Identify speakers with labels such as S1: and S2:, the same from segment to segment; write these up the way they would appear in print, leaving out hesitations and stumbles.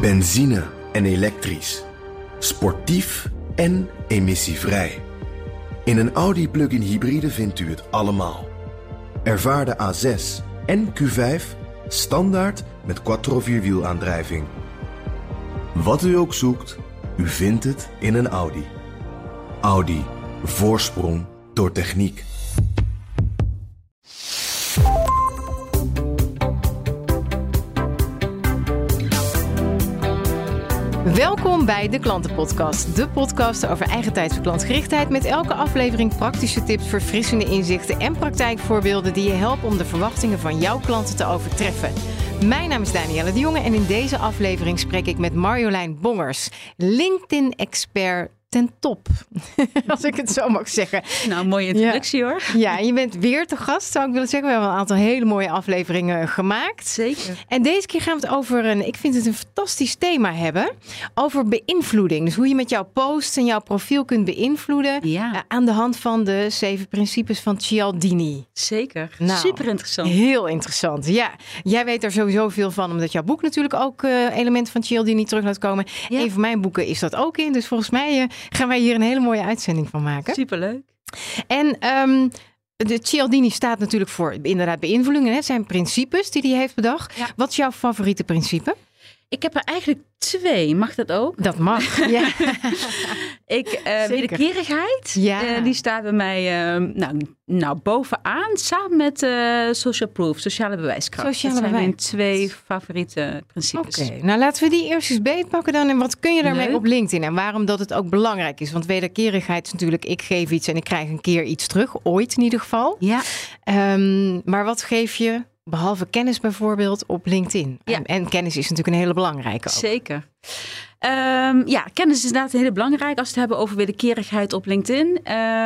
S1: Benzine en elektrisch. Sportief en emissievrij. In een Audi plug-in hybride vindt u het allemaal. Ervaar de A6 en Q5 standaard met quattro-vierwielaandrijving. Wat u ook zoekt, u vindt het in een Audi. Audi. Voorsprong door techniek.
S2: Welkom bij de Klantenpodcast. De podcast over eigen tijd voor klantgerichtheid. Met elke aflevering praktische tips, verfrissende inzichten en praktijkvoorbeelden die je helpen om de verwachtingen van jouw klanten te overtreffen. Mijn naam is Danielle de Jonge en in deze aflevering spreek ik met Marjolein Bongers, LinkedIn-expert ten top, als ik het zo mag zeggen.
S3: Nou, mooie introductie hoor.
S2: Ja, je bent weer te gast, zou ik willen zeggen. We hebben een aantal hele mooie afleveringen gemaakt.
S3: Zeker.
S2: En deze keer gaan we het over ik vind het een fantastisch thema hebben, over beïnvloeding. Dus hoe je met jouw posts en jouw profiel kunt beïnvloeden aan de hand van de 7 principes van Cialdini.
S3: Zeker.
S2: Nou,
S3: super interessant.
S2: Heel interessant, ja. Jij weet er sowieso veel van, omdat jouw boek natuurlijk ook elementen van Cialdini terug laat komen.
S3: Ja.
S2: Een van mijn boeken is dat ook in, dus volgens mij gaan wij hier een hele mooie uitzending van maken.
S3: Superleuk.
S2: En de Cialdini staat natuurlijk voor inderdaad beïnvloedingen. Het zijn principes die hij heeft bedacht. Ja. Wat is jouw favoriete principe?
S3: Ik heb er eigenlijk 2. Mag dat ook?
S2: Dat mag, ja.
S3: Wederkerigheid.
S2: Ja.
S3: Die staat bij mij bovenaan. Samen met social proof, sociale bewijskracht. Dat zijn mijn 2 favoriete principes.
S2: Oké, nou laten we die eerst eens beetpakken dan. En wat kun je daarmee op LinkedIn? En waarom dat het ook belangrijk is? Want wederkerigheid is natuurlijk, ik geef iets en ik krijg een keer iets terug. Ooit in ieder geval. Ja. Maar wat geef je, behalve kennis bijvoorbeeld, op LinkedIn? Ja. En kennis is natuurlijk een hele belangrijke ook.
S3: Zeker. Kennis is inderdaad heel belangrijk als we het hebben over wederkerigheid op LinkedIn.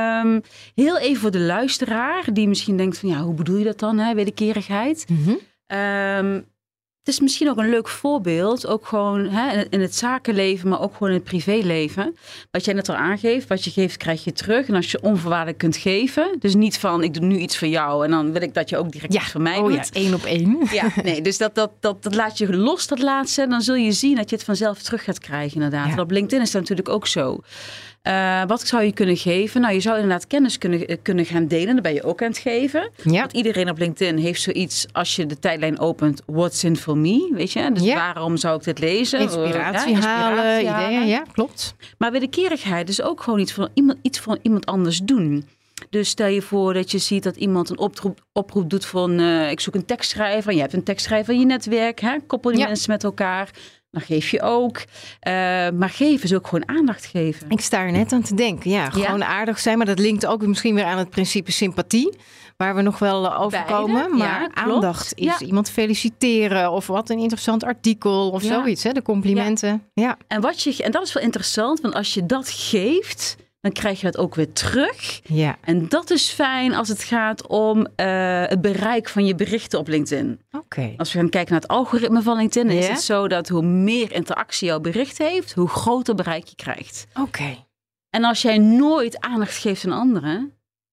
S3: Heel even voor de luisteraar die misschien denkt van hoe bedoel je dat dan, hè, wederkerigheid? Mm-hmm. Het is misschien ook een leuk voorbeeld, ook gewoon in het zakenleven, maar ook gewoon in het privéleven. Wat jij net al aangeeft, wat je geeft krijg je terug. En als je onvoorwaardelijk kunt geven, dus niet van ik doe nu iets voor jou en dan wil ik dat je ook direct iets voor mij doet.
S2: Ja, 1 op 1.
S3: Ja, nee, dus dat laat je los, dat laatste. Dan zul je zien dat je het vanzelf terug gaat krijgen inderdaad. Ja. En op LinkedIn is dat natuurlijk ook zo. Wat zou je kunnen geven? Nou, je zou inderdaad kennis kunnen gaan delen. Dat ben je ook aan het geven. Ja. Want iedereen op LinkedIn heeft zoiets, als je de tijdlijn opent, what's in for me, weet je? Dus waarom zou ik dit lezen?
S2: Inspiratie halen, ideeën, ja, klopt.
S3: Maar wederkerigheid is ook gewoon iets voor iemand anders doen. Dus stel je voor dat je ziet dat iemand een oproep doet van ik zoek een tekstschrijver. Je hebt een tekstschrijver in je netwerk, koppel die mensen met elkaar. Dan geef je ook. Maar geven is ook gewoon aandacht geven.
S2: Ik sta er net aan te denken. Ja, gewoon aardig zijn. Maar dat linkt ook misschien weer aan het principe sympathie. Waar we nog wel over komen. Maar aandacht is iemand feliciteren. Of wat een interessant artikel. Of zoiets. Hè? De complimenten. Ja.
S3: En dat is wel interessant. Want als je dat geeft, dan krijg je dat ook weer terug. Ja. En dat is fijn als het gaat om het bereik van je berichten op LinkedIn.
S2: Okay.
S3: Als we gaan kijken naar het algoritme van LinkedIn, is het zo dat hoe meer interactie jouw bericht heeft, hoe groter bereik je krijgt.
S2: Oké.
S3: En als jij nooit aandacht geeft aan anderen,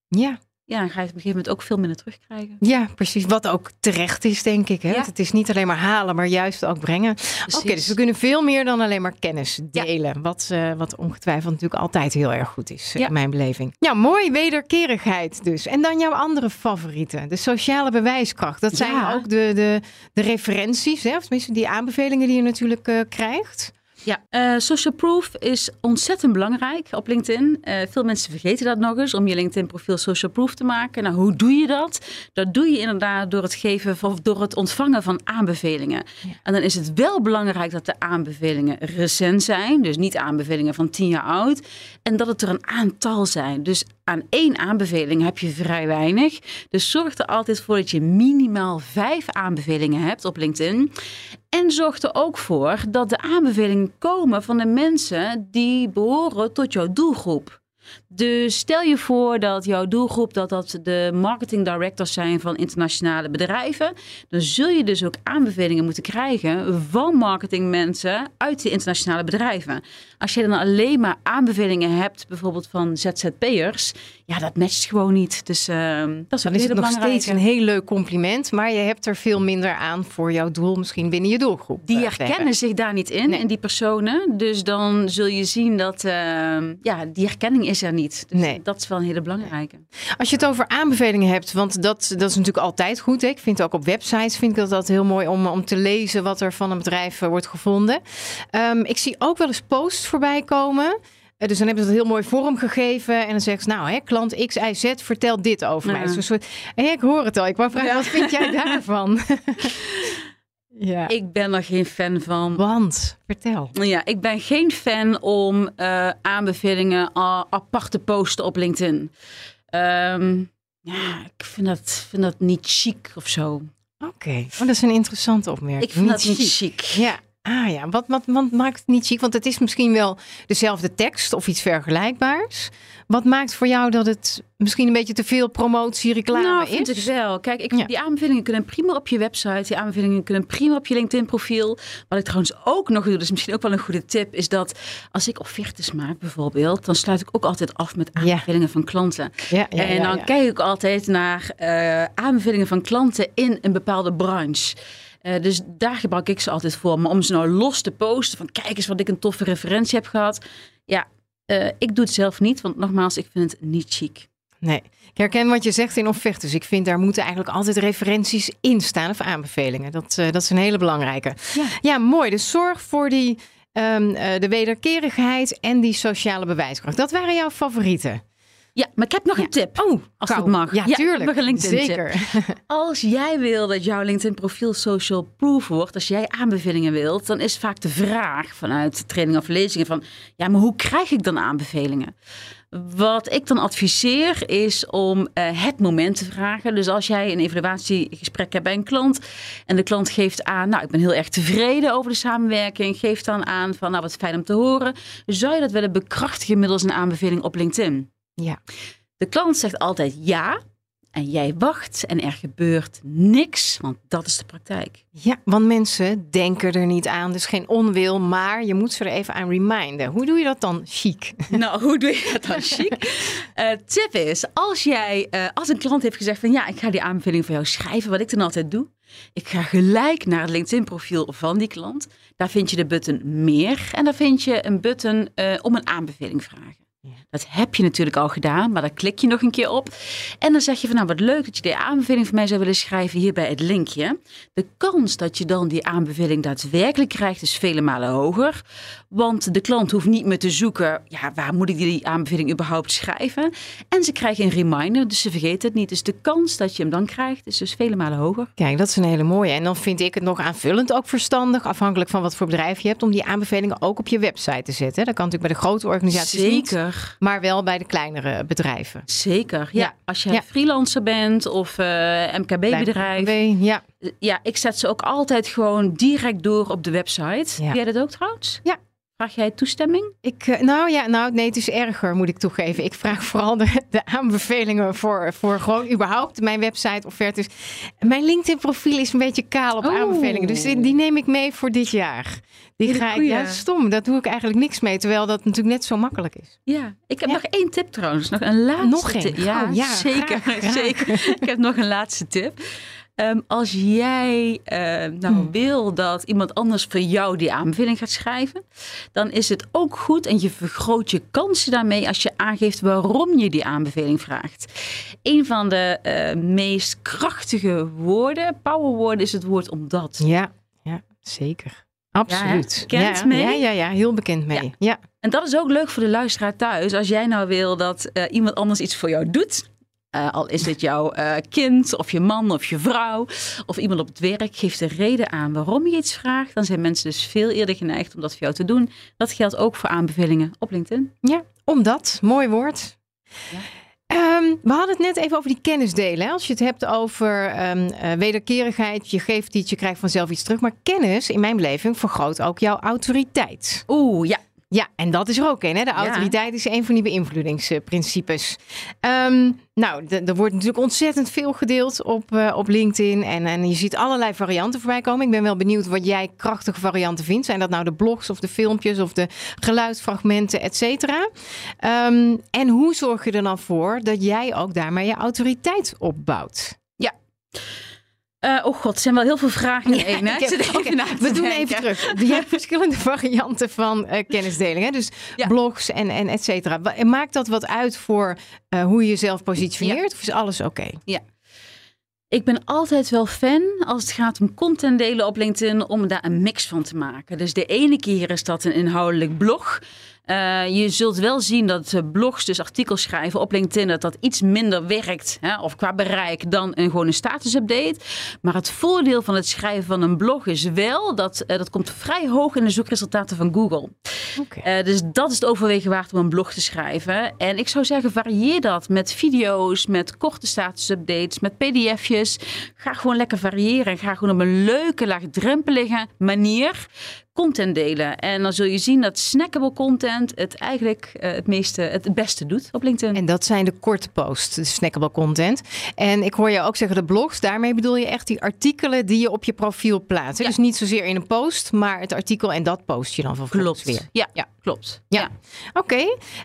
S3: dan ga je het op een gegeven moment ook veel minder terugkrijgen.
S2: Ja, precies. Wat ook terecht is, denk ik. Hè? Ja. Het is niet alleen maar halen, maar juist ook brengen. Oké, dus we kunnen veel meer dan alleen maar kennis delen. Ja. Wat ongetwijfeld natuurlijk altijd heel erg goed is, in mijn beleving. Ja, mooi. Wederkerigheid dus. En dan jouw andere favorieten. De sociale bewijskracht. Dat zijn ook de referenties, hè? Of tenminste die aanbevelingen die je natuurlijk krijgt.
S3: Ja, social proof is ontzettend belangrijk op LinkedIn. Veel mensen vergeten dat nog eens, om je LinkedIn profiel social proof te maken. Nou, hoe doe je dat? Dat doe je inderdaad door het ontvangen van aanbevelingen. Ja. En dan is het wel belangrijk dat de aanbevelingen recent zijn. Dus niet aanbevelingen van 10 jaar oud. En dat het er een aantal zijn. Dus aan 1 aanbeveling heb je vrij weinig. Dus zorg er altijd voor dat je minimaal 5 aanbevelingen hebt op LinkedIn. En zorg er ook voor dat de aanbevelingen komen van de mensen die behoren tot jouw doelgroep. Dus stel je voor dat jouw doelgroep dat de marketing directors zijn van internationale bedrijven. Dan zul je dus ook aanbevelingen moeten krijgen van marketingmensen uit die internationale bedrijven. Als je dan alleen maar aanbevelingen hebt, bijvoorbeeld van ZZP'ers, ja, dat matcht gewoon niet. Dus dat is
S2: dan is het nog steeds een heel leuk compliment, maar je hebt er veel minder aan voor jouw doel, misschien binnen je doelgroep.
S3: Die herkennen zich daar niet in die personen. Dus dan zul je zien dat die herkenning is er niet. Dus dat is wel een hele belangrijke.
S2: Als je het over aanbevelingen hebt, want dat is natuurlijk altijd goed. Hè? Ik vind ook op websites vind ik dat altijd heel mooi om te lezen wat er van een bedrijf wordt gevonden. Ik zie ook wel eens posts voorbij komen. Dus dan hebben ze het heel mooi vorm gegeven. En dan zeggen ze, nou, klant X, Y, Z vertelt dit over mij. Dus een soort, ik hoor het al. Ik wou vragen, wat vind jij daarvan?
S3: Ja. Ik ben er geen fan van.
S2: Want, vertel.
S3: Ja, ik ben geen fan om aanbevelingen apart te posten op LinkedIn. Ik vind dat niet chic of zo.
S2: Oké, dat is een interessante opmerking.
S3: Ik vind dat niet chic.
S2: Ja. Ah ja, wat maakt het niet chic? Want het is misschien wel dezelfde tekst of iets vergelijkbaars. Wat maakt voor jou dat het misschien een beetje te veel promotie, reclame is?
S3: Vind ik wel. Kijk, die aanbevelingen kunnen prima op je website. Die aanbevelingen kunnen prima op je LinkedIn profiel. Wat ik trouwens ook nog doe, dat is misschien ook wel een goede tip, is dat als ik offertes maak bijvoorbeeld, dan sluit ik ook altijd af met aanbevelingen van klanten. En dan kijk ik altijd naar aanbevelingen van klanten in een bepaalde branche. Dus daar gebruik ik ze altijd voor. Maar om ze nou los te posten van kijk eens wat ik een toffe referentie heb gehad. Ja, ik doe het zelf niet. Want nogmaals, ik vind het niet chic.
S2: Nee, ik herken wat je zegt in offertes. Ik vind daar moeten eigenlijk altijd referenties in staan of aanbevelingen. Dat is een hele belangrijke. Ja, mooi. Dus zorg voor de wederkerigheid en die sociale bewijskracht. Dat waren jouw favorieten.
S3: Ja, maar ik heb nog een tip. Als dat mag.
S2: Ja, tuurlijk.
S3: Ik heb nog een LinkedIn
S2: Zeker.
S3: Tip. Als jij wil dat jouw LinkedIn profiel social proof wordt, als jij aanbevelingen wilt, dan is vaak de vraag vanuit training of lezingen van, ja, maar hoe krijg ik dan aanbevelingen? Wat ik dan adviseer is om het moment te vragen. Dus als jij een evaluatiegesprek hebt bij een klant en de klant geeft aan, nou, ik ben heel erg tevreden over de samenwerking, geeft dan aan van, nou, wat fijn om te horen. Zou je dat willen bekrachtigen middels een aanbeveling op LinkedIn?
S2: Ja.
S3: De klant zegt altijd ja en jij wacht en er gebeurt niks, want dat is de praktijk.
S2: Ja, want mensen denken er niet aan, dus geen onwil, maar je moet ze er even aan reminden. Hoe doe je dat dan chic?
S3: Nou, hoe doe je dat dan chic? Tip is, als een klant heeft gezegd van ja, ik ga die aanbeveling voor jou schrijven, wat ik dan altijd doe. Ik ga gelijk naar het LinkedIn profiel van die klant. Daar vind je de button meer en daar vind je een button om een aanbeveling vragen. Dat heb je natuurlijk al gedaan, maar daar klik je nog een keer op. En dan zeg je van nou wat leuk dat je die aanbeveling voor mij zou willen schrijven hier bij het linkje. De kans dat je dan die aanbeveling daadwerkelijk krijgt is vele malen hoger. Want de klant hoeft niet meer te zoeken, ja, waar moet ik die aanbeveling überhaupt schrijven? En ze krijgen een reminder, dus ze vergeten het niet. Dus de kans dat je hem dan krijgt is dus vele malen hoger.
S2: Kijk, dat is een hele mooie. En dan vind ik het nog aanvullend ook verstandig, afhankelijk van wat voor bedrijf je hebt, om die aanbevelingen ook op je website te zetten. Dat kan natuurlijk bij de grote organisaties niet, maar wel bij de kleinere bedrijven.
S3: Zeker, ja. Als je freelancer bent of MKB-bedrijf. Ja, ik zet ze ook altijd gewoon direct door op de website. Doe jij dat ook trouwens?
S2: Ja.
S3: Vraag jij toestemming?
S2: Nee, het is erger, moet ik toegeven. Ik vraag vooral de aanbevelingen voor gewoon überhaupt mijn website offertes. Mijn LinkedIn profiel is een beetje kaal op aanbevelingen. Dus die neem ik mee voor dit jaar. Die ga ik, stom. Dat doe ik eigenlijk niks mee. Terwijl dat natuurlijk net zo makkelijk is.
S3: Ja, ik heb nog één tip trouwens. Nog een laatste tip. Ja, zeker. Zeker. Ik heb nog een laatste tip. Als jij wil dat iemand anders voor jou die aanbeveling gaat schrijven, dan is het ook goed en je vergroot je kansen daarmee als je aangeeft waarom je die aanbeveling vraagt. Een van de meest krachtige woorden, powerwoorden, is het woord omdat.
S2: Ja, zeker. Absoluut.
S3: Bekend mee?
S2: Ja, heel bekend mee. Ja.
S3: En dat is ook leuk voor de luisteraar thuis. Als jij nou wil dat iemand anders iets voor jou doet, al is het jouw kind of je man of je vrouw of iemand op het werk, geeft de reden aan waarom je iets vraagt. Dan zijn mensen dus veel eerder geneigd om dat voor jou te doen. Dat geldt ook voor aanbevelingen op LinkedIn.
S2: Ja, omdat. Mooi woord. Ja. We hadden het net even over die kennis delen. Hè? Als je het hebt over wederkerigheid, je geeft iets, je krijgt vanzelf iets terug. Maar kennis, in mijn beleving, vergroot ook jouw autoriteit.
S3: Oeh, ja.
S2: Ja, en dat is er ook een. Hè? De autoriteit is een van die beïnvloedingsprincipes. Er wordt natuurlijk ontzettend veel gedeeld op LinkedIn. En je ziet allerlei varianten voorbij komen. Ik ben wel benieuwd wat jij krachtige varianten vindt. Zijn dat nou de blogs of de filmpjes of de geluidsfragmenten, et cetera? En hoe zorg je er dan voor dat jij ook daarmee je autoriteit opbouwt?
S3: Ja. Er zijn wel heel veel vragen in één.
S2: We doen even terug. Je hebt verschillende varianten van kennisdeling. Hè? Dus blogs en et cetera. Maakt dat wat uit voor hoe je jezelf positioneert? Of is alles oké?
S3: Ja. Ik ben altijd wel fan als het gaat om content delen op LinkedIn om daar een mix van te maken. Dus de ene keer is dat een inhoudelijk blog. Je zult wel zien dat blogs, dus artikels schrijven op LinkedIn, dat iets minder werkt, of qua bereik dan gewoon een status-update. Maar het voordeel van het schrijven van een blog is wel dat komt vrij hoog in de zoekresultaten van Google. Okay. Dus dat is het overwegen waard om een blog te schrijven. En ik zou zeggen, varieer dat met video's, met korte status-updates, met pdf'jes. Ga gewoon lekker variëren en ga gewoon op een leuke, laagdrempelige manier content delen. En dan zul je zien dat snackable content het eigenlijk het beste doet op LinkedIn.
S2: En dat zijn de korte posts, de snackable content. En ik hoor je ook zeggen de blogs. Daarmee bedoel je echt die artikelen die je op je profiel plaatst. Ja. Dus niet zozeer in een post, maar het artikel en dat post je dan vervolgens weer.
S3: Ja, klopt.
S2: Ja. Oké.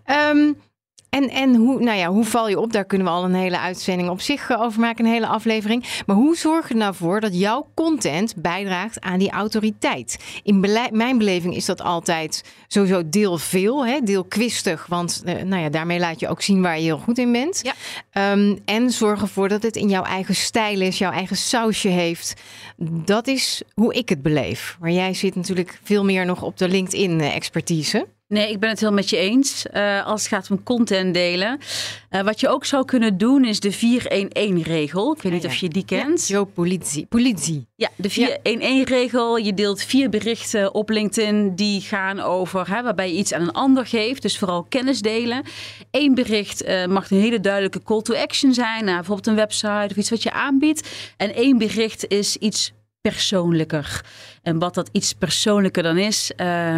S2: En hoe val je op? Daar kunnen we al een hele uitzending op zich over maken, een hele aflevering. Maar hoe zorg je er nou voor dat jouw content bijdraagt aan die autoriteit? In mijn beleving is dat altijd sowieso deel veel, deel kwistig. Want daarmee laat je ook zien waar je heel goed in bent. Ja. En zorg ervoor dat het in jouw eigen stijl is, jouw eigen sausje heeft. Dat is hoe ik het beleef. Maar jij zit natuurlijk veel meer nog op de LinkedIn-expertise.
S3: Nee, ik ben het heel met je eens. Als het gaat om content delen. Wat je ook zou kunnen doen is de 4-1-1-regel. Ik weet niet of je die kent.
S2: Ja, politie.
S3: Ja, de 4-1-1-regel. Je deelt 4 berichten op LinkedIn die gaan over waarbij je iets aan een ander geeft. Dus vooral kennis delen. 1 bericht mag een hele duidelijke call to action zijn. Bijvoorbeeld een website of iets wat je aanbiedt. En 1 bericht is iets persoonlijker. En wat dat iets persoonlijker dan is,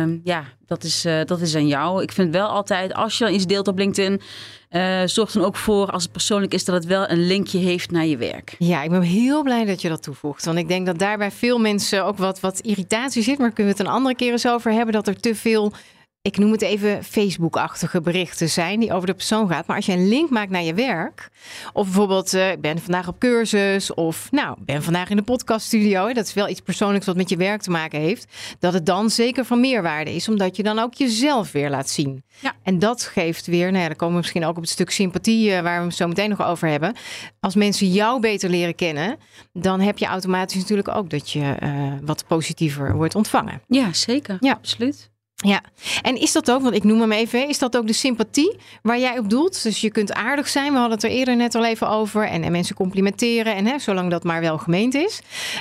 S3: dat is aan jou. Ik vind wel altijd, als je dan iets deelt op LinkedIn, zorg dan ook voor, als het persoonlijk is, dat het wel een linkje heeft naar je werk.
S2: Ja, ik ben heel blij dat je dat toevoegt. Want ik denk dat daarbij veel mensen ook wat irritatie zit. Maar kunnen we het een andere keer eens over hebben, dat er te veel, ik noem het even Facebook-achtige berichten zijn die over de persoon gaat. Maar als je een link maakt naar je werk, of bijvoorbeeld ik ben vandaag op cursus, of ben vandaag in de podcaststudio. Dat is wel iets persoonlijks wat met je werk te maken heeft. Dat het dan zeker van meerwaarde is, omdat je dan ook jezelf weer laat zien. Ja. En dat geeft weer, dan komen we misschien ook op het stuk sympathie waar we het zo meteen nog over hebben. Als mensen jou beter leren kennen, dan heb je automatisch natuurlijk ook dat je wat positiever wordt ontvangen.
S3: Ja, zeker. Ja, absoluut.
S2: Ja, en is dat ook, want ik noem hem even, is dat ook de sympathie waar jij op doelt? Dus je kunt aardig zijn, we hadden het er eerder net al even over. En mensen complimenteren, en zolang dat maar wel gemeend is.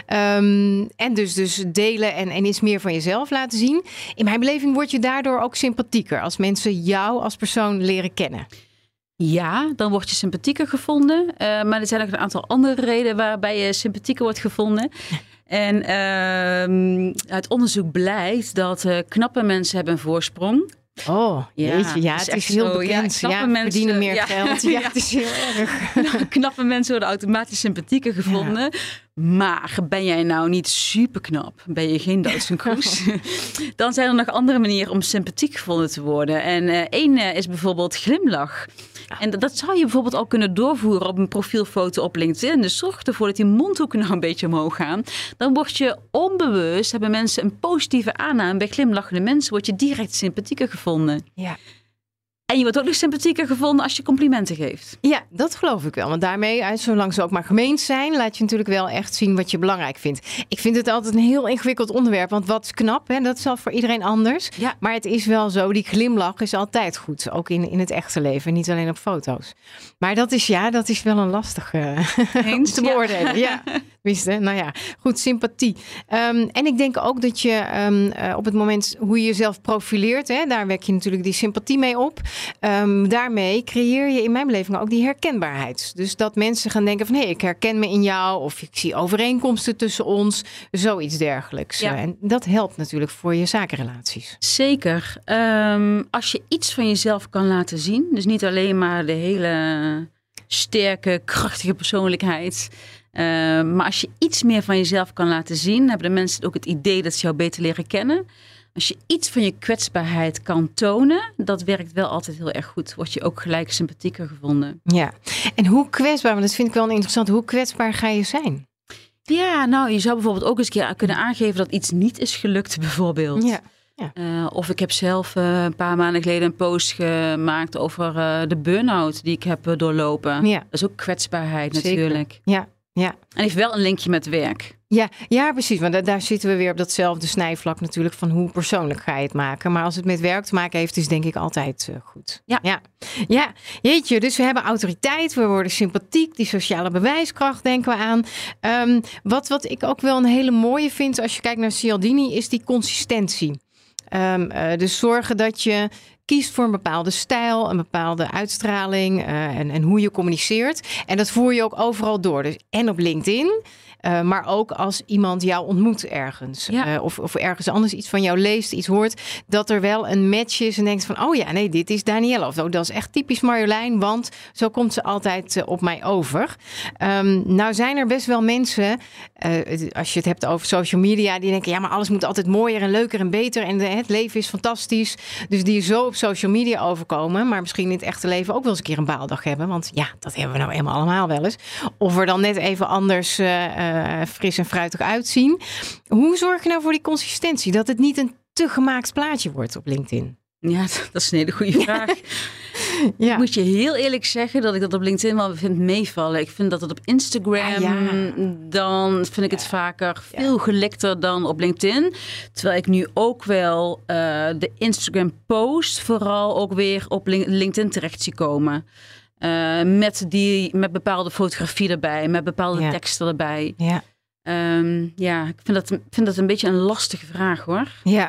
S2: En dus delen en iets meer van jezelf laten zien. In mijn beleving word je daardoor ook sympathieker als mensen jou als persoon leren kennen.
S3: Ja, dan word je sympathieker gevonden. Maar er zijn ook een aantal andere redenen waarbij je sympathieker wordt gevonden. En uit onderzoek blijkt dat knappe mensen hebben een voorsprong.
S2: Oh, jeetje. Ja, het is heel bekend. Ja, mensen verdienen meer geld. Ja, het is heel erg.
S3: Knappe mensen worden automatisch sympathieker gevonden. Ja. Maar ben jij nou niet super knap? Ben je geen Duitse kroes? Dan zijn er nog andere manieren om sympathiek gevonden te worden. En één is bijvoorbeeld glimlach. En dat zou je bijvoorbeeld ook kunnen doorvoeren op een profielfoto op LinkedIn. Dus zorg ervoor dat die mondhoeken nog een beetje omhoog gaan. Dan word je onbewust, hebben mensen een positieve aanname. Bij glimlachende mensen word je direct sympathieker gevonden. Ja. En je wordt ook nog sympathieker gevonden als je complimenten geeft.
S2: Ja, dat geloof ik wel. Want daarmee, zolang ze ook maar gemeend zijn, laat je natuurlijk wel echt zien wat je belangrijk vindt. Ik vind het altijd een heel ingewikkeld onderwerp. Want wat is knap, dat is al voor iedereen anders. Ja. Maar het is wel zo, die glimlach is altijd goed. Ook in het echte leven, niet alleen op foto's. Maar dat is wel een lastige te beoordelen. Ja. Tenminste, goed, sympathie. En ik denk ook dat je op het moment hoe je jezelf profileert, daar wek je natuurlijk die sympathie mee op. Daarmee creëer je in mijn beleving ook die herkenbaarheid. Dus dat mensen gaan denken van ik herken me in jou of ik zie overeenkomsten tussen ons, zoiets dergelijks. Ja. En dat helpt natuurlijk voor je zakenrelaties.
S3: Zeker. Als je iets van jezelf kan laten zien, dus niet alleen maar de hele sterke, krachtige persoonlijkheid, maar als je iets meer van jezelf kan laten zien, hebben de mensen ook het idee dat ze jou beter leren kennen. Als je iets van je kwetsbaarheid kan tonen, dat werkt wel altijd heel erg goed. Word je ook gelijk sympathieker gevonden.
S2: Ja, en hoe kwetsbaar, want dat vind ik wel interessant, hoe kwetsbaar ga je zijn?
S3: Ja, nou, je zou bijvoorbeeld ook eens een keer kunnen aangeven dat iets niet is gelukt, bijvoorbeeld.
S2: Ja.
S3: Of ik heb zelf een paar maanden geleden een post gemaakt over de burn-out die ik heb doorlopen. Ja. Dat is ook kwetsbaarheid natuurlijk.
S2: Ja. En
S3: heeft wel een linkje met werk.
S2: Ja, precies. Want daar zitten we weer op datzelfde snijvlak natuurlijk van hoe persoonlijk ga je het maken. Maar als het met werk te maken heeft, is denk ik altijd goed. Ja, jeetje. Dus we hebben autoriteit, we worden sympathiek, die sociale bewijskracht denken we aan. Wat ik ook wel een hele mooie vind als je kijkt naar Cialdini, is die consistentie. Dus zorgen dat je kiest voor een bepaalde stijl, een bepaalde uitstraling en hoe je communiceert. En dat voer je ook overal door. Dus en op LinkedIn, maar ook als iemand jou ontmoet ergens. Ja. Of ergens anders iets van jou leest, iets hoort. Dat er wel een match is en denkt van dit is Danielle. Of dat is echt typisch Marjolein, want zo komt ze altijd op mij over. Nou zijn er best wel mensen, als je het hebt over social media, die denken maar alles moet altijd mooier en leuker en beter. En het leven is fantastisch. Dus die zo op social media overkomen, maar misschien in het echte leven ook wel eens een keer een baaldag hebben. Want dat hebben we nou eenmaal allemaal wel eens. Of er dan net even anders fris en fruitig uitzien. Hoe zorg je nou voor die consistentie? Dat het niet een te gemaakt plaatje wordt op LinkedIn?
S3: Ja, dat is een hele goede vraag. Ik moet je heel eerlijk zeggen dat ik dat op LinkedIn wel vind meevallen. Ik vind dat het op Instagram, dan vind ik het vaker veel gelikter dan op LinkedIn. Terwijl ik nu ook wel de Instagram post vooral ook weer op LinkedIn terecht zie komen. Met bepaalde fotografie erbij, met bepaalde teksten erbij. Ik vind dat een beetje een lastige vraag hoor.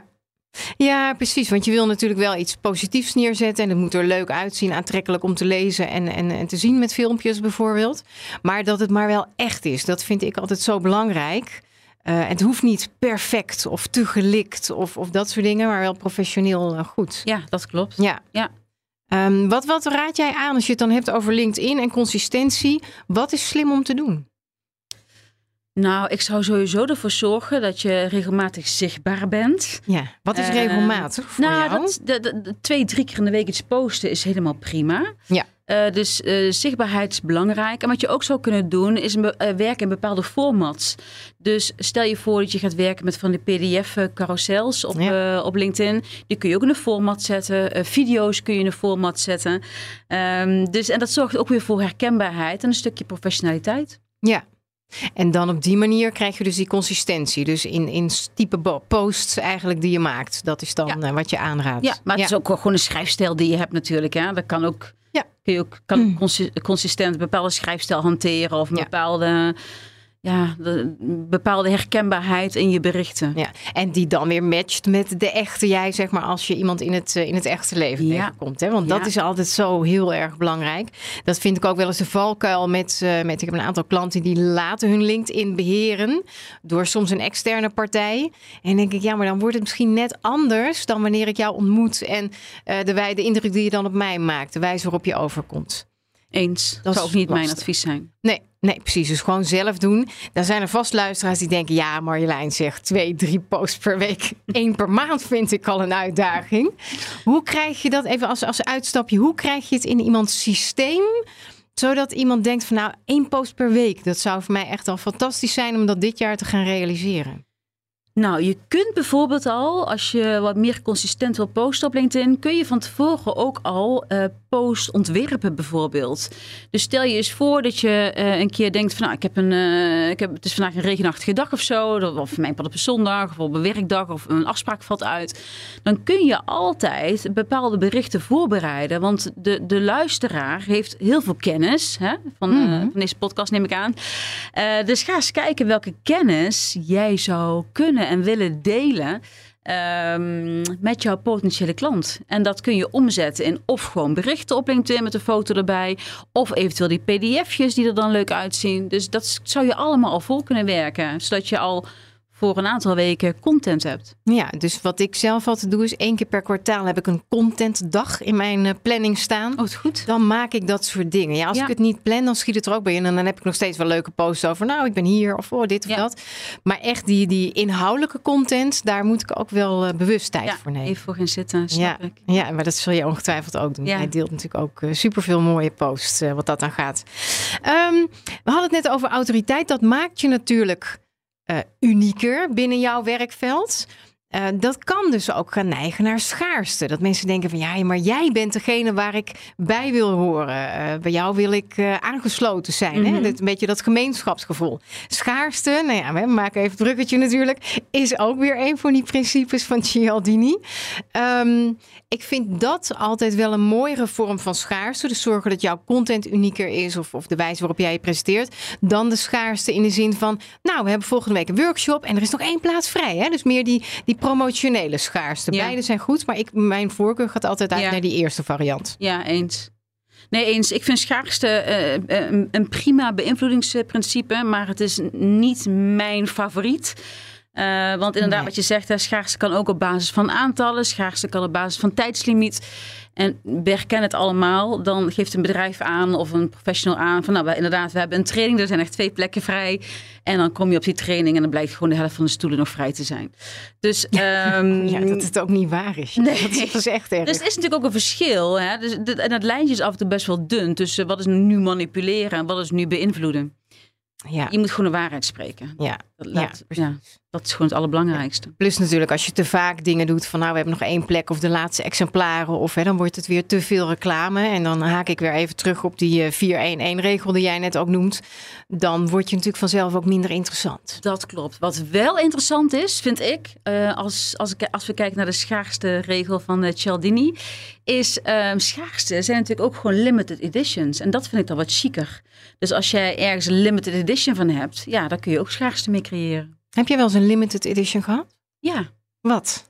S2: Ja, precies. Want je wil natuurlijk wel iets positiefs neerzetten. En het moet er leuk uitzien, aantrekkelijk om te lezen en te zien met filmpjes bijvoorbeeld. Maar dat het maar wel echt is. Dat vind ik altijd zo belangrijk. Het hoeft niet perfect of te gelikt of dat soort dingen, maar wel professioneel goed.
S3: Ja, dat klopt. Ja.
S2: Wat raad jij aan als je het dan hebt over LinkedIn en consistentie? Wat is slim om te doen?
S3: Nou, ik zou sowieso ervoor zorgen dat je regelmatig zichtbaar bent.
S2: Ja, wat is regelmatig voor jou?
S3: 2-3 keer in de week iets posten is helemaal prima. Ja. Dus zichtbaarheid is belangrijk. En wat je ook zou kunnen doen is werken in bepaalde formats. Dus stel je voor dat je gaat werken met van de PDF-carousels op LinkedIn. Die kun je ook in een format zetten. Video's kun je in een format zetten. En dat zorgt ook weer voor herkenbaarheid en een stukje professionaliteit.
S2: Ja. En dan op die manier krijg je dus die consistentie. Dus in type posts eigenlijk die je maakt. Dat is dan wat je aanraadt.
S3: Ja, maar het is ook gewoon een schrijfstijl die je hebt natuurlijk. Hè? Dat kan ook, kun je ook consistent een bepaalde schrijfstijl hanteren. Of een bepaalde herkenbaarheid in je berichten. Ja,
S2: en die dan weer matcht met de echte jij, zeg maar, als je iemand in het echte leven tegenkomt. Hè? Want dat is altijd zo heel erg belangrijk. Dat vind ik ook wel eens de valkuil met ik heb een aantal klanten die laten hun LinkedIn beheren door soms een externe partij. En denk ik, maar dan wordt het misschien net anders dan wanneer ik jou ontmoet en de indruk die je dan op mij maakt, de wijze waarop je overkomt.
S3: Eens. Dat zou ook niet mijn advies zijn.
S2: Nee, precies. Dus gewoon zelf doen. Dan zijn er vast luisteraars die denken, Marjolein zegt 2-3 posts per week. 1 per maand vind ik al een uitdaging. Hoe krijg je dat, even als uitstapje, hoe krijg je het in iemands systeem, zodat iemand denkt van 1 post per week. Dat zou voor mij echt al fantastisch zijn om dat dit jaar te gaan realiseren.
S3: Nou, je kunt bijvoorbeeld al, als je wat meer consistent wil posten op LinkedIn, kun je van tevoren ook al post ontwerpen bijvoorbeeld. Dus stel je eens voor dat je een keer denkt van, het is vandaag een regenachtige dag of zo, of voor mij op een zondag of op een werkdag of een afspraak valt uit. Dan kun je altijd bepaalde berichten voorbereiden, want de luisteraar heeft heel veel kennis van deze podcast, neem ik aan. Dus ga eens kijken welke kennis jij zou kunnen en willen delen met jouw potentiële klant. En dat kun je omzetten in of gewoon berichten op LinkedIn met een foto erbij, of eventueel die pdf'jes die er dan leuk uitzien. Dus dat zou je allemaal al vol kunnen werken, zodat je al voor een aantal weken content hebt.
S2: Ja, dus wat ik zelf altijd doe is 1 keer per kwartaal heb ik een contentdag in mijn planning staan.
S3: Oh, is goed.
S2: Dan maak ik dat soort dingen. Ja, als ik het niet plan, dan schiet het er ook bij in. En dan heb ik nog steeds wel leuke posts over. Nou, ik ben hier of dit of dat. Maar echt die inhoudelijke content, daar moet ik ook wel bewust tijd voor nemen.
S3: Even voor gaan zitten, snap ik.
S2: Ja, maar dat zul je ongetwijfeld ook doen. Hij deelt natuurlijk ook superveel mooie posts wat dat aan gaat. We hadden het net over autoriteit. Dat maakt je natuurlijk unieker binnen jouw werkveld. Dat kan dus ook gaan neigen naar schaarste. Dat mensen denken van ja, maar jij bent degene waar ik bij wil horen. Bij jou wil ik aangesloten zijn. Mm-hmm. Hè? Een beetje dat gemeenschapsgevoel. Schaarste, nou ja, we maken even het bruggetje natuurlijk, is ook weer een van die principes van Cialdini. Ik vind dat altijd wel een mooiere vorm van schaarste. Dus zorgen dat jouw content unieker is of de wijze waarop jij je presenteert, dan de schaarste in de zin van, nou, we hebben volgende week een workshop en er is nog 1 plaats vrij. Hè? Dus meer die promotionele schaarste. Ja. Beide zijn goed, maar mijn voorkeur gaat altijd uit naar die eerste variant.
S3: Ja, eens. Nee, eens. Ik vind schaarste een prima beïnvloedingsprincipe, maar het is niet mijn favoriet. Want inderdaad, wat je zegt, schaarste kan ook op basis van aantallen. Schaarste kan op basis van tijdslimiet. En we herkennen het allemaal. Dan geeft een bedrijf aan of een professional aan van, nou, we hebben een training. Er zijn echt 2 plekken vrij. En dan kom je op die training en dan blijkt gewoon de helft van de stoelen nog vrij te zijn. Dus
S2: dat het ook niet waar is.
S3: Nee.
S2: Dat is echt erg.
S3: Dus het is natuurlijk ook een verschil. Hè? Dus en dat lijntje is af en toe best wel dun tussen wat is nu manipuleren en wat is nu beïnvloeden. Ja. Je moet gewoon de waarheid spreken. Dat is gewoon het allerbelangrijkste.
S2: Plus natuurlijk als je te vaak dingen doet van, nou, we hebben nog 1 plek of de laatste exemplaren of dan wordt het weer te veel reclame. En dan haak ik weer even terug op die 4-1-1-regel die jij net ook noemt. Dan word je natuurlijk vanzelf ook minder interessant.
S3: Dat klopt. Wat wel interessant is, vind ik, als we kijken naar de schaarste regel van Cialdini, is schaarste zijn natuurlijk ook gewoon limited editions. En dat vind ik dan wat chiquer. Dus als jij ergens een limited edition van hebt, ja, dan kun je ook schaarste mee creëren.
S2: Heb je wel eens een limited edition gehad?
S3: Ja.
S2: Wat?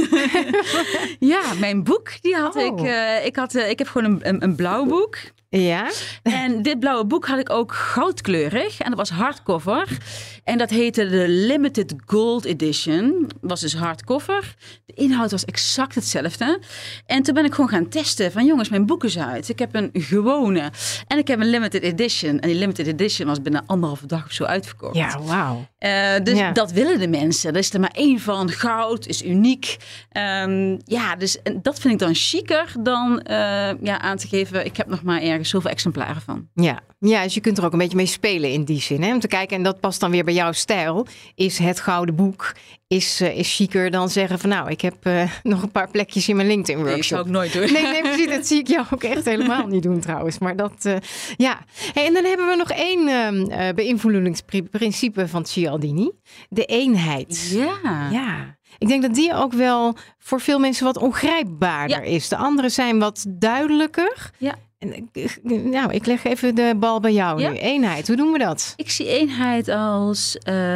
S3: Ja, mijn boek, die had ik. Ik heb gewoon een blauw boek.
S2: Ja.
S3: En dit blauwe boek had ik ook goudkleurig. En dat was hardcover. En dat heette de Limited Gold Edition. Was dus hardcover. De inhoud was exact hetzelfde. En toen ben ik gewoon gaan testen. Van jongens, mijn boek is uit. Ik heb een gewone. En ik heb een limited edition. En die limited edition was binnen 1,5 dag of zo uitverkocht.
S2: Ja, wauw.
S3: Dus dat willen de mensen. Er is er maar 1 van. Goud is uniek. Dus dat vind ik dan chiquer dan aan te geven. Ik heb nog maar ergens zoveel exemplaren van.
S2: Ja, dus je kunt er ook een beetje mee spelen in die zin. Hè? Om te kijken, en dat past dan weer bij jouw stijl. Is het gouden boek is chiquer dan zeggen van, nou, ik heb nog een paar plekjes in mijn LinkedIn workshop.
S3: Nee, dat zou ik nooit doen.
S2: Nee, precies. Dat zie ik jou ook echt helemaal niet doen trouwens. Maar dat, Hey, en dan hebben we nog 1 beïnvloedingsprincipe van Cialdini. De eenheid. Ja. Ik denk dat die ook wel voor veel mensen wat ongrijpbaarder is. De andere zijn wat duidelijker. Ja. Nou, ik leg even de bal bij jou nu. Eenheid, hoe doen we dat?
S3: Ik zie eenheid als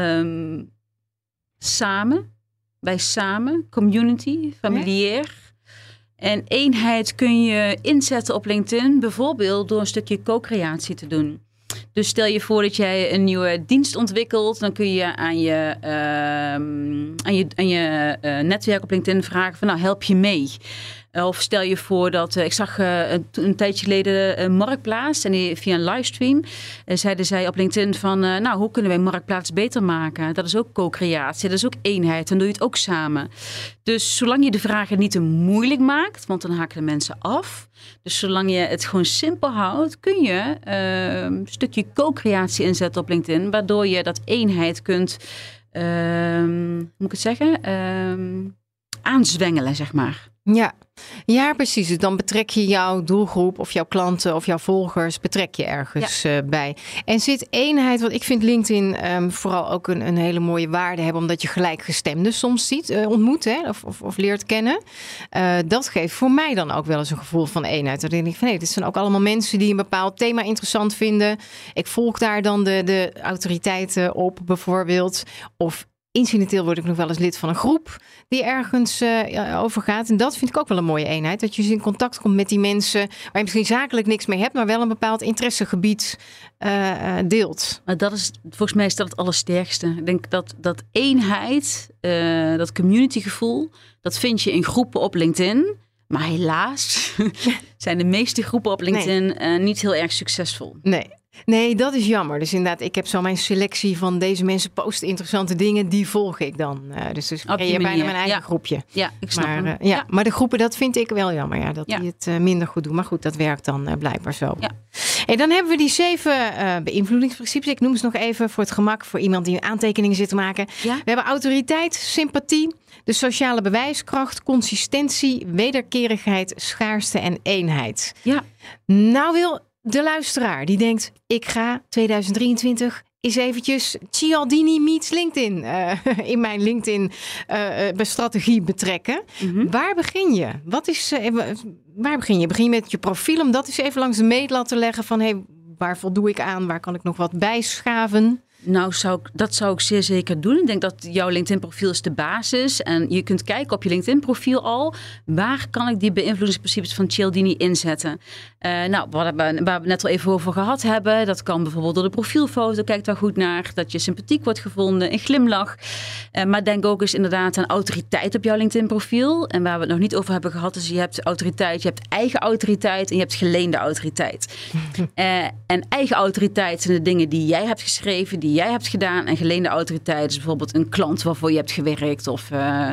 S3: samen. Bij samen, community, familiair. En eenheid kun je inzetten op LinkedIn, bijvoorbeeld door een stukje co-creatie te doen. Dus stel je voor dat jij een nieuwe dienst ontwikkelt, dan kun je aan je netwerk op LinkedIn vragen van, nou, help je mee. Of stel je voor dat, ik zag een tijdje geleden Marktplaats en via een livestream zeiden zij op LinkedIn van, nou, hoe kunnen wij Marktplaats beter maken? Dat is ook co-creatie, dat is ook eenheid, dan doe je het ook samen. Dus zolang je de vragen niet te moeilijk maakt, want dan haken de mensen af. Dus zolang je het gewoon simpel houdt, kun je een stukje co-creatie inzetten op LinkedIn, waardoor je dat eenheid kunt, moet ik het zeggen, aanzwengelen, zeg maar.
S2: Ja, precies. Dus dan betrek je jouw doelgroep of jouw klanten of jouw volgers betrek je ergens bij. En zit eenheid, want ik vind LinkedIn vooral ook een hele mooie waarde hebben, omdat je gelijkgestemden soms ontmoet, hè, of leert kennen. Dat geeft voor mij dan ook wel eens een gevoel van eenheid. Dan denk ik van, dit zijn ook allemaal mensen die een bepaald thema interessant vinden. Ik volg daar dan de autoriteiten op bijvoorbeeld. Of incidenteel word ik nog wel eens lid van een groep die ergens over gaat. En dat vind ik ook wel een mooie eenheid. Dat je dus in contact komt met die mensen waar je misschien zakelijk niks mee hebt, maar wel een bepaald interessegebied deelt.
S3: Maar volgens mij is dat het allersterkste. Ik denk dat eenheid, dat communitygevoel, dat vind je in groepen op LinkedIn. Maar helaas zijn de meeste groepen op LinkedIn niet heel erg succesvol.
S2: Nee, dat is jammer. Dus inderdaad, ik heb zo mijn selectie van deze mensen posten interessante dingen. Die volg ik dan. Dus creëer bijna mijn eigen groepje.
S3: Ja, ik snap hem.
S2: Maar de groepen, dat vind ik wel jammer. Ja, dat die het minder goed doen. Maar goed, dat werkt dan blijkbaar zo. Ja. En dan hebben we die 7 beïnvloedingsprincipes. Ik noem ze nog even voor het gemak. Voor iemand die een aantekening zit te maken. Ja? We hebben autoriteit, sympathie, de sociale bewijskracht, consistentie, wederkerigheid, schaarste en eenheid. Ja. Nou wil de luisteraar die denkt, ik ga 2023 eens eventjes Cialdini meets LinkedIn in mijn LinkedIn strategie betrekken. Mm-hmm. Waar begin je? Waar begin je? Begin je met je profiel om dat eens even langs de meetlat te leggen van waar voldoe ik aan? Waar kan ik nog wat bijschaven?
S3: Nou, dat zou ik zeer zeker doen. Ik denk dat jouw LinkedIn-profiel is de basis. En je kunt kijken op je LinkedIn-profiel al, waar kan ik die beïnvloedingsprincipes van Cialdini inzetten? Waar we net al even over gehad hebben. Dat kan bijvoorbeeld door de profielfoto. Kijk daar goed naar. Dat je sympathiek wordt gevonden. Een glimlach. Maar denk ook eens inderdaad aan autoriteit op jouw LinkedIn-profiel. En waar we het nog niet over hebben gehad is je hebt autoriteit. Je hebt eigen autoriteit en je hebt geleende autoriteit. En eigen autoriteit zijn de dingen die jij hebt geschreven, die jij hebt gedaan. En geleende autoriteit is bijvoorbeeld een klant waarvoor je hebt gewerkt. Of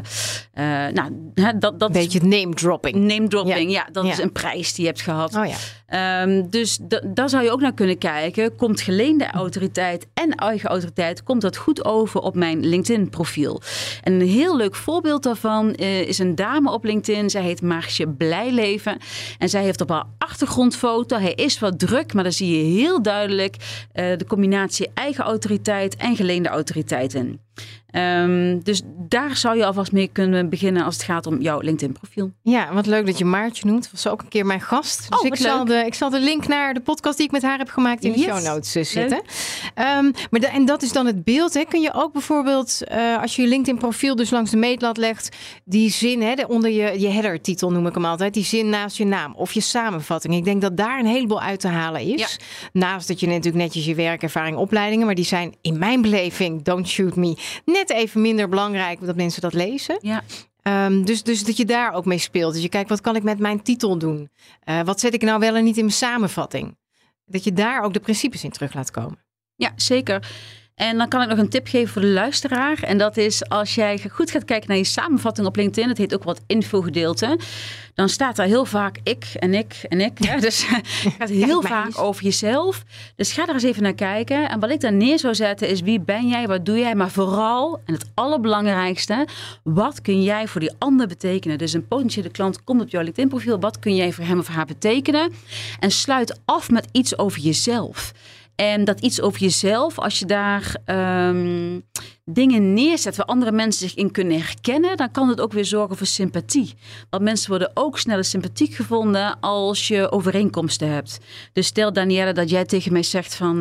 S3: dat
S2: beetje name dropping.
S3: Name dropping, dat is een prijs die je hebt gehad. Oh ja. Dus daar zou je ook naar kunnen kijken. Komt geleende autoriteit en eigen autoriteit, komt dat goed over op mijn LinkedIn profiel? En een heel leuk voorbeeld daarvan is een dame op LinkedIn. Zij heet Maartje Blijleven. En zij heeft op haar achtergrondfoto, hij is wat druk, maar dan zie je heel duidelijk de combinatie eigen autoriteit en geleende autoriteit in. Dus daar zou je alvast mee kunnen beginnen als het gaat om jouw LinkedIn-profiel.
S2: Ja, wat leuk dat je Maartje noemt. Was ook een keer mijn gast. Dus ik zal de link naar de podcast die ik met haar heb gemaakt in de show notes zetten. En dat is dan het beeld. Hè. Kun je ook bijvoorbeeld, als je je LinkedIn-profiel dus langs de meetlat legt, die zin, onder je header-titel noem ik hem altijd, die zin naast je naam of je samenvatting. Ik denk dat daar een heleboel uit te halen is. Ja. Naast dat je natuurlijk netjes je werkervaring, opleidingen, maar die zijn in mijn beleving, don't shoot me, net even minder belangrijk dat mensen dat lezen. Ja. Dus dat je daar ook mee speelt. Dus je kijkt, wat kan ik met mijn titel doen? Wat zet ik nou wel en niet in mijn samenvatting? Dat je daar ook de principes in terug laat komen.
S3: Ja, zeker. En dan kan ik nog een tip geven voor de luisteraar. En dat is als jij goed gaat kijken naar je samenvatting op LinkedIn. Het heet ook wat infogedeelte. Dan staat daar heel vaak ik en ik en ik. Ja, dus het gaat heel vaak over jezelf. Dus ga daar eens even naar kijken. En wat ik daar neer zou zetten is wie ben jij, wat doe jij? Maar vooral, en het allerbelangrijkste, wat kun jij voor die ander betekenen? Dus een potentiële klant komt op jouw LinkedIn profiel. Wat kun jij voor hem of haar betekenen? En sluit af met iets over jezelf. En dat iets over jezelf, als je daar dingen neerzet waar andere mensen zich in kunnen herkennen, dan kan het ook weer zorgen voor sympathie. Want mensen worden ook sneller sympathiek gevonden als je overeenkomsten hebt. Dus stel Danielle dat jij tegen mij zegt van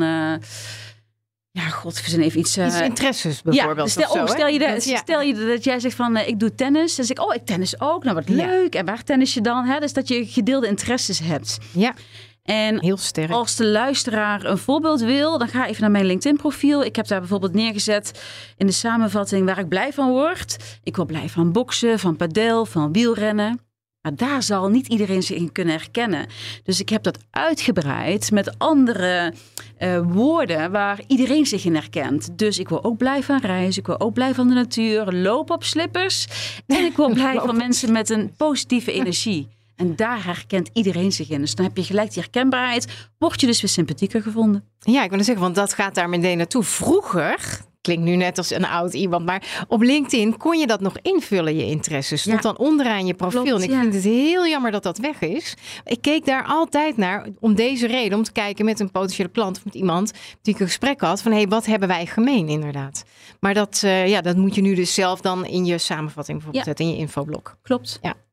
S3: we zijn even iets
S2: interesses bijvoorbeeld.
S3: Ja, stel je dat jij zegt van ik doe tennis. Dan zeg ik, ik tennis ook. Nou, wat leuk. En waar tennis je dan? Hè? Dus dat je gedeelde interesses hebt. Ja. En heel sterk. Als de luisteraar een voorbeeld wil, dan ga even naar mijn LinkedIn profiel. Ik heb daar bijvoorbeeld neergezet in de samenvatting waar ik blij van word. Ik word blij van boksen, van padel, van wielrennen. Maar daar zal niet iedereen zich in kunnen herkennen. Dus ik heb dat uitgebreid met andere woorden waar iedereen zich in herkent. Dus ik word ook blij van reizen. Ik word ook blij van de natuur. Loop op slippers. En ik word blij van mensen met een positieve energie. En daar herkent iedereen zich in. Dus dan heb je gelijk die herkenbaarheid. Word je dus weer sympathieker gevonden.
S2: Ja, ik wil zeggen, want dat gaat daar meteen naartoe. Vroeger, klinkt nu net als een oud iemand, maar op LinkedIn kon je dat nog invullen, je interesses. Stond dan onderaan je profiel. Klopt, en ik vind het heel jammer dat dat weg is. Ik keek daar altijd naar om deze reden, om te kijken met een potentiële klant of met iemand die ik een gesprek had van wat hebben wij gemeen inderdaad. Maar dat moet je nu dus zelf dan in je samenvatting bijvoorbeeld zetten, in je infoblok.
S3: Klopt.
S2: Ja.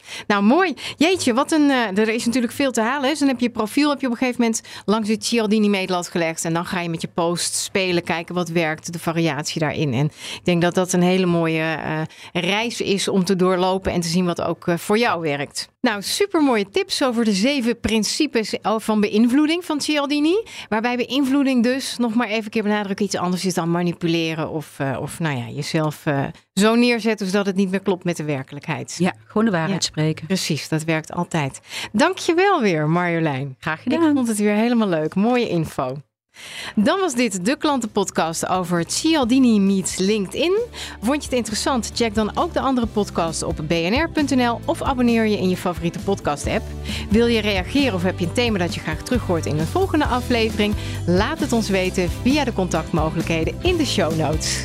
S2: Nou, mooi. Jeetje, er is natuurlijk veel te halen. Dus dan heb je profiel op een gegeven moment langs het Cialdini-meetlat gelegd. En dan ga je met je post spelen, kijken wat werkt, de variatie daarin. En ik denk dat dat een hele mooie reis is om te doorlopen en te zien wat ook voor jou werkt. Nou, supermooie tips over de 7 principes van beïnvloeding van Cialdini. Waarbij beïnvloeding dus, nog maar even een keer benadrukken, iets anders is dan manipuleren of jezelf zo neerzetten zodat het niet meer klopt met de werkelijkheid.
S3: Ja, gewoon de waarheid spreken.
S2: Precies, dat werkt altijd. Dankjewel weer, Marjolein.
S3: Graag gedaan.
S2: Ik vond het weer helemaal leuk. Mooie info. Dan was dit de klantenpodcast over Cialdini meets LinkedIn. Vond je het interessant? Check dan ook de andere podcasts op bnr.nl of abonneer je in je favoriete podcast-app. Wil je reageren of heb je een thema dat je graag terug hoort in een volgende aflevering? Laat het ons weten via de contactmogelijkheden in de show notes.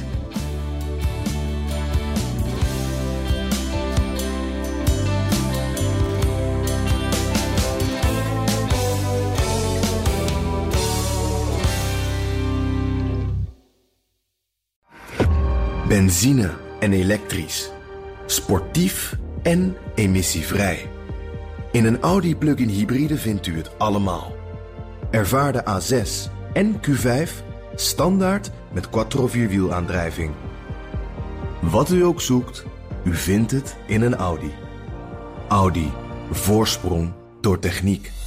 S1: Benzine en elektrisch. Sportief en emissievrij. In een Audi plug-in hybride vindt u het allemaal. Ervaar de A6 en Q5 standaard met quattro-vierwielaandrijving. Wat u ook zoekt, u vindt het in een Audi. Audi. Voorsprong door techniek.